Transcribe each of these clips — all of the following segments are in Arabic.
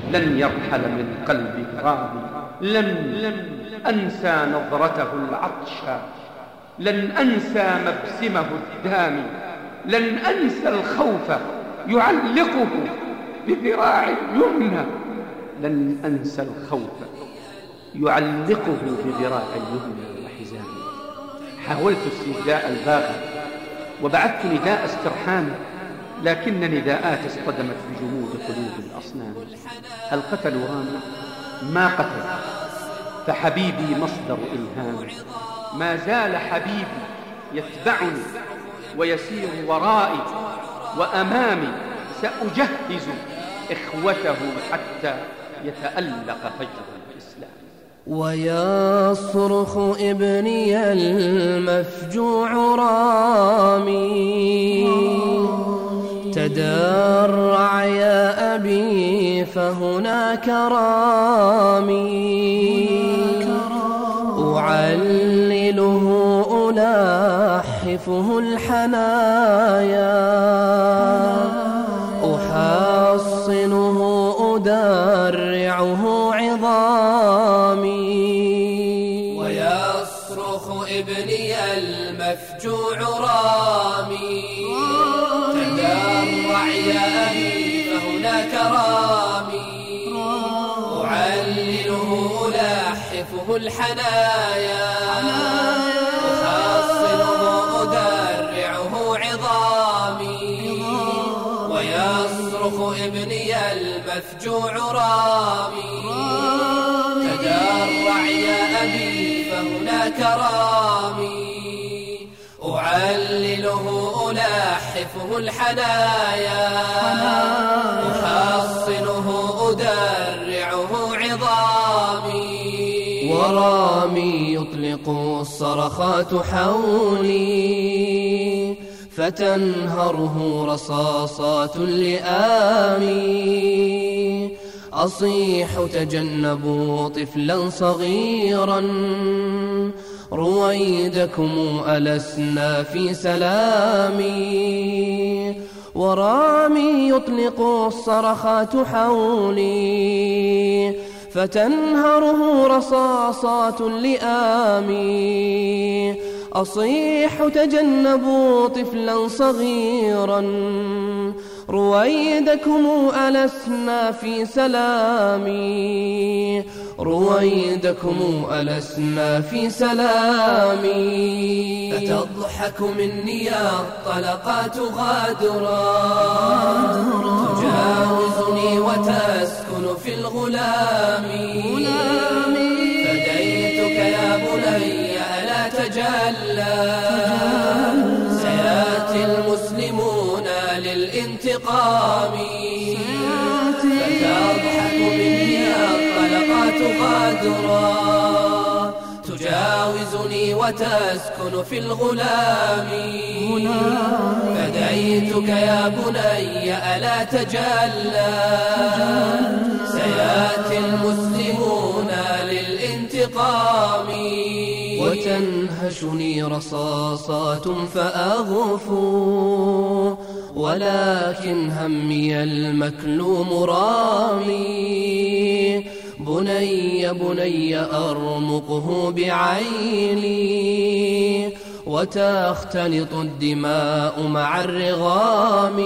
لن يرحل من قلبي غرامي. لن أنسى نظرته العطشة، لن أنسى مبسمه الدامي، لن أنسى الخوف يعلقه بذراع اليمنى، لن أنسى الخوف يعلقه بذراع اليمنى وحزامي. حاولت استهداء الباغي وبعثت نداء استرحام، لكن نداءات اصطدمت بجمود قلوب الأصنام. هل قتلوا رامي؟ ما قتل، فحبيبي مصدر إلهام. ما زال حبيبي يتبعني ويسير ورائي وأمامي، سأجهز إخوته حتى يتألق فجر الإسلام. ويصرخ ابني المفجوع رامي، تدرع يا أبي فهناك رامي. أعلله ألاحفه الحنايا، أحصنه أدرعه عظامي. ويصرخ ابني المفجوع رامي، تدرع يا أبي فهناك رامي. أعلله ألاحفه الحنايا، أحصنه أدرعه عظامي. ويصرخ ابني المفجوع رامي، تدرع يا أبي فهناك رامي. أعلله ألاحفه الحنايا، أحصنه أدرعه عظامي. ورامي يطلق الصرخات حولي، فتنهره رصاصات اللئام. أصيح تجنبوا طفلا صغيرا، رويدكم ألسنا في سلامي. ورامي يطلق الصرخات حولي، فتنهره رصاصات اللئام. أصيح تجنبوا طفلا صغيرا، رويدكم ألسنا في سلامي. رويدكم ألسنا في سلامي. فتضحك مني الطلقات غادرا، تجاوزني وتسكن في الغلام. فديتك يا بني ألا تجلى، سيأتي المسلمون للانتقام. فتضحك مني الطلقات غادرا، تجاوزني وتسكن في الغلام. فدعيتك يا بني ألا تجلى، سيأتي المسلمون للانتقام. وتنهشني رصاصات فأغفو، ولكن همي المكلوم رامي. بني بني أرمقه بعيني، وتختلط الدماء مع الرغام.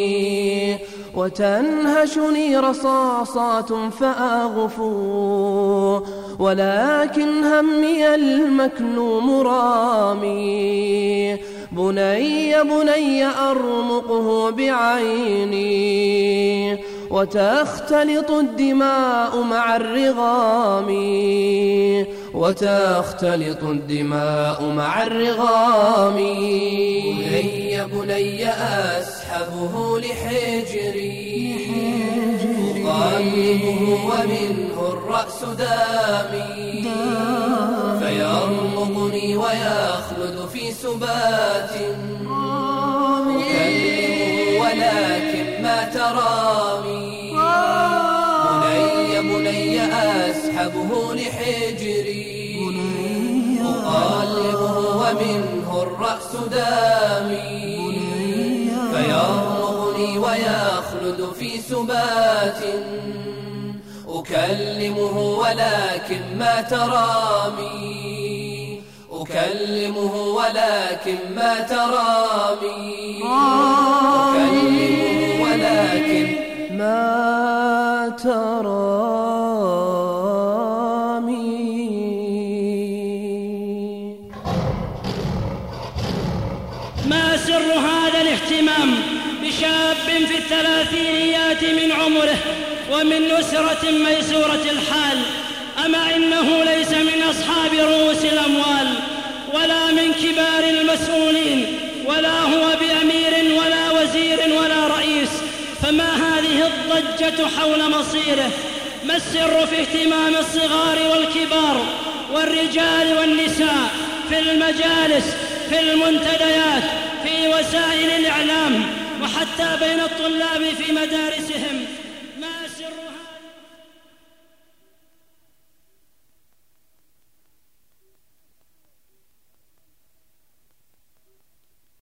وتنهشني رصاصات فأغفو، ولكن همي المكلوم رامي. بني بني أرمقه بعيني، وتختلط الدماء مع الرغام. وتختلط الدماء مع الرغام. بني بني أسحبه لحجري، أقلبه ومنه الرأس دامي. فيرمضني ويخلد في سبات، أكلمه ولكن ما ترامي. بني بني أسحبه لحجري، أقلبه ومنه الرأس دامي. فيرمضني ويخلد في سبات، أكلمه ولكن ما ترامي، أكلمه ولكن ما ترامي، أكلمه ولكن ما ترامي. ما سر هذا الاهتمام بشاب في الثلاثينيات من عمره ومن أسرة ميسورة الحال؟ أما إنه ليس من أصحاب رؤوس الأموال ولا من كبار المسؤولين، ولا هو بأمير ولا وزير ولا رئيس، فما هذه الضجة حول مصيره؟ ما السر في اهتمام الصغار والكبار والرجال والنساء في المجالس، في المنتديات، في وسائل الإعلام، وحتى بين الطلاب في مدارسهم